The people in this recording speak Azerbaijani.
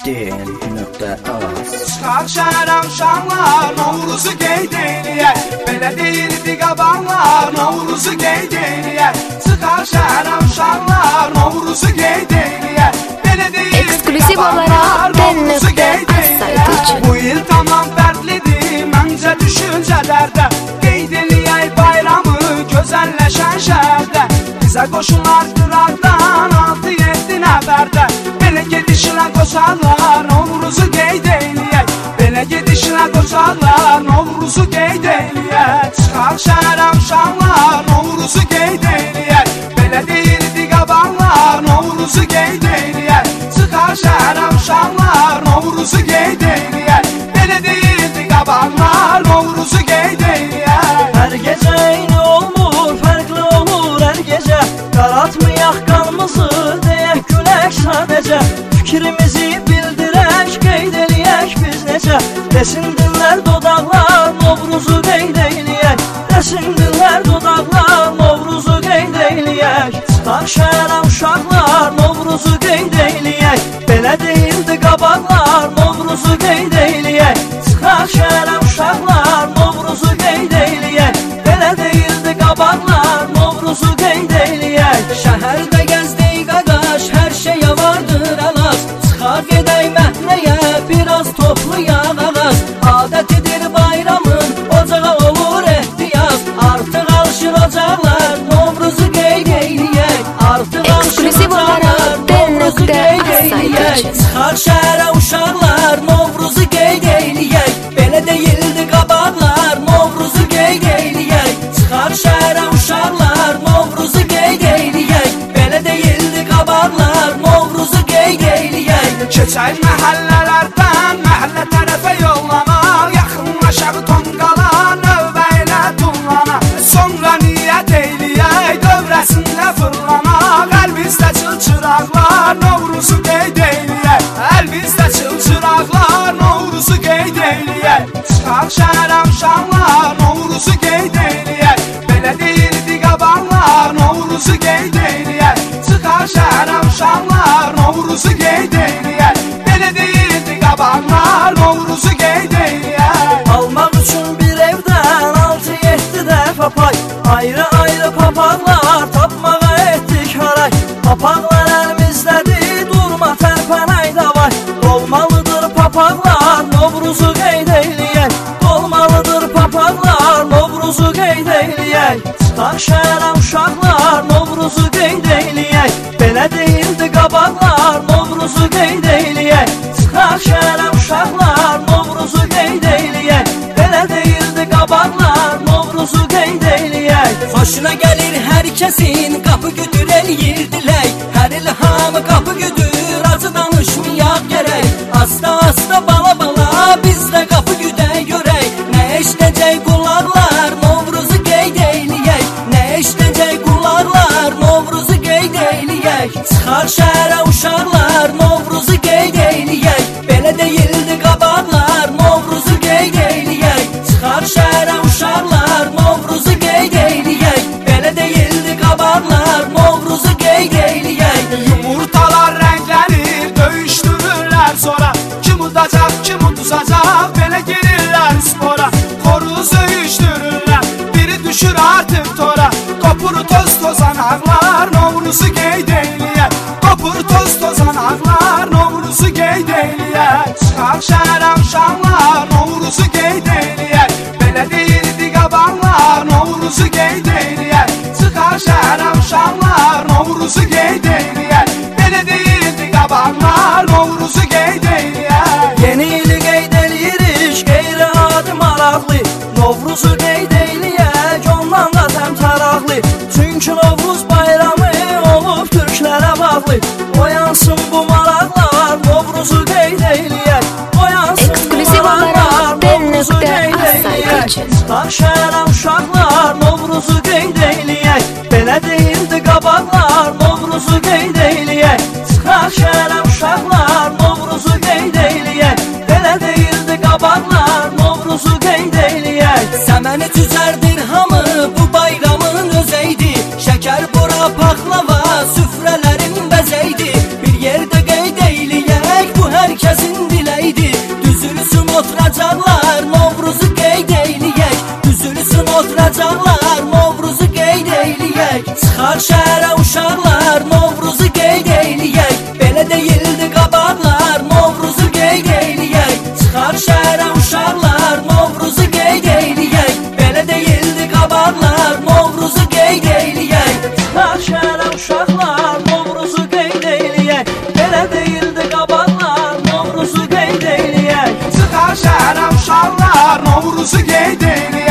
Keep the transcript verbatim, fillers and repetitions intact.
D.az. Çıxar şəhərəm şanlar, Novruzu qeyd eləyək. Belə deyirdi qabanlar, Novruzu qeyd eləyək. Çıxar şəhərəm şanlar, Novruzu qeyd eləyək. Belə deyirdi qabanlar, Novruzu qeyd eləyək. Bu il tamam fərqlidir, məncə düşüncələrdə. Qeyd eləyək bayramı, gözəlləşən şəhərdə. Bizə qoşular qıraqdan, altı yeddi nəfərdə. Belə gedişlə qoşarlar, Novruzu qeyd eləyək. Belə gedişlə qoşarlar, Novruzu qeyd eləyək. Çıxar şəhərəm şanlar, Novruzu qeyd eləyək. Belə deyirdi qabanlar, Novruzu qeyd eləyək. Çıxar şəhərəm şanlar, Novruzu qeyd eləyək. Belə deyirdi qabanlar, Novruzu qeyd eləyək. Hər gecə eyni olmur, fərqli olur hər gecə. Qaratmayaq qanımızı, deyək gülək sadəcə. Fikrimizi bildirək, qeyd eləyək biz necə. Desin dinlər dodaqlar, Novruzu qeyd eləyək. Desin dinlər dodaqlar, Novruzu qeyd eləyək. Çıxar şəhərəm uşaqlar, Novruzu qeyd eləyək. Belə deyildi qabaqlar, Novruzu qeyd eləyək. Çıxar şəhərəm uşaqlar, Novruzu qeyd eləyək. Belə deyildi qabaqlar, Novruzu qeyd eləyək. Şəhərdə gəzdik qaqaş, hər şeyə vardır əlas. Çıxar gedək məhnəyə, biraz toplayaq ağaz. Adətidir bayramın, ocağa olur ehtiyac. Artıq alışır ocaqlar, Novruzu qeyd eləyək. Artıq alışır ocaqlar, Novruzu qeyd eləyək. Çıxar şəhərə uşaqlar, Novruzu qeyd eləyək. Belə deyildi qabaqlar, Novruzu qeyd eləyək. Çıxar şəhərə uşaqlar, Novruzu qeyd eləyək. Belə deyildi qabaqlar, Novruzu qeyd eləyək. Keçək məhəllələrdən, məhəllə tərəfə yollamaq. Yaxınlaşaq tonqala, növbə ilə tullana. Sonra niyyət eləyək, dövrəsində fırlamaq. Əlbizdə çılçıraqlar, Novruzu qeyd eləyək. Əlbizdə çılçıraqlar, Novruzu qeyd eləyək. Çıxar şəhərəm şanlar, Novruzu qeyd eləyək. Belə deyirdi qabanlar, Novruzu qeyd eləyək. Çıxar şəhərəm şanlar, Novruzu qeyd eləyək. Belə deyirdi qabanlar, Novruzu qeyd eləyək. Almaq üçün bir evdən altı yeddi dəfə pay. Ayrı-ayrı papaqlar tapmağa etdik haray. Papaqlar əlimizdədir, durma tərpənək davay. Dolmalıdır papaqlar, Novruzu qeyd eləyək. Dolmalıdır papaqlar, Novruzu qeyd eləyək. Çıxar şəhərəm uşaqlar, Novruzu qeyd eləyək. Belə deyildi qabaqlar, Novruzu qeyd eləyək. Çıxar şəhərəm uşaqlar, Novruzu qeyd eləyək. Belə deyildi qabaqlar, Novruzu qeyd eləyək. Xoşuna gəlir hər kəsin, qapı güdür eləyir dilək. Hər il hamı qapı güdür, acı danışmayaq gərək. Asta-asta bala-bala, biz də qapı güdək görək. Nə eşdəcək qulaqlar, Novruzu qeyd eləyək. Nə eşdəcək qulaqlar, Novruzu qeyd eləyək. Çıxar şəhərə uşaqlar, Novruzu qeyd eləyək. Belə deyildi qabaqlar, Novruzu qeyd eləyək. Çıxar şəhərə uşaqlar, Novruzu qeyd eləyək. Belə deyildi qabaqlar, Novruzu qeyd eləyək. Yumurtalar rənglənir, döyüşdürürlər sonra. Kim udacaq, kim udacaq, belə girirlər spora. Xoruz öyüşdürürlər, biri düşür artıq tora. Qopur toz tozan ağlar, Novruzu qeyd eləyək. Qopur toz tozan ağlar, Novruzu qeyd eləyək. Çıxar şəhərəm şanlar, Novruzu qeyd eləyək. Belə deyirdi qabanlar, Novruzu qeyd eləyək. Çıxar şəhərəm şanlar, Novruzu qeyd eləyək. Belə deyirdi qabanlar, Novruzu qeyd eləyək. Yeni ili qeyd eləyirik, qeyri-adi maraqlı. Novruzu qeyd eləyək, ondan da təmtaraqlı. Çünki Novruz bayramı olub türklərə bağlı. Oyansın bu maraqlar, Novruzu qeyd eləyək. Oyansın bu maraqlar, Novruzu qeyd eləyək. Çıxar şəhərəm uşaqlar, Novruzu qeyd eləyək. Belə deyildi qabaqlar, Novruzu qeyd eləyək. Çıxar şəhərəm uşaqlar, Novruzu qeyd eləyək. Belə deyildi qabaqlar, Novruzu qeyd eləyək. Səməni cücərdir hamı, bu bayramın özəydi. Şəkər, bora, paxlava, süfrələrin bəzəydi. Bir yerdə qeyd eləyək, bu hər kəs oturacaqlar, Novruzu qeyd eyləyək. Düzülsün oturacaqlar, Novruzu qeyd eyləyək. Çıxar şəhərə uşaqlar, Novruzu qeyd eyləyək. Belə deyildi qabaqlar, Novruzu qeyd eyləyək. Çıxar şəhərə uşaqlar, Novruzu qeyd eyləyək. Belə deyildi qabaqlar, Novruzu qeyd eyləyək. Çıxar şəhərə uşaqlar, Novruzu qeyd eyləyək. Belə deyildi qabaqlar, Novruzu qeyd eyləyək. Çıxar şəhərə uşaqlar, Novruzu qeyd eyləyək.